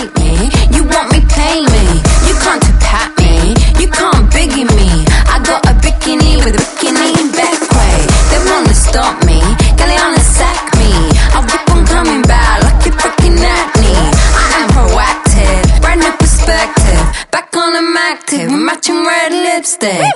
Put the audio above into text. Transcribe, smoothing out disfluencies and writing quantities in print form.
hate me. You want me, pay me. You can't tap me. You can't biggie me. I got a bikini with a bikini back way. They wanna stop me. Galeana sack me. I'll keep on coming back like you're freaking acne. I am proactive, brand new perspective. Back on I'm active, matching red lipstick.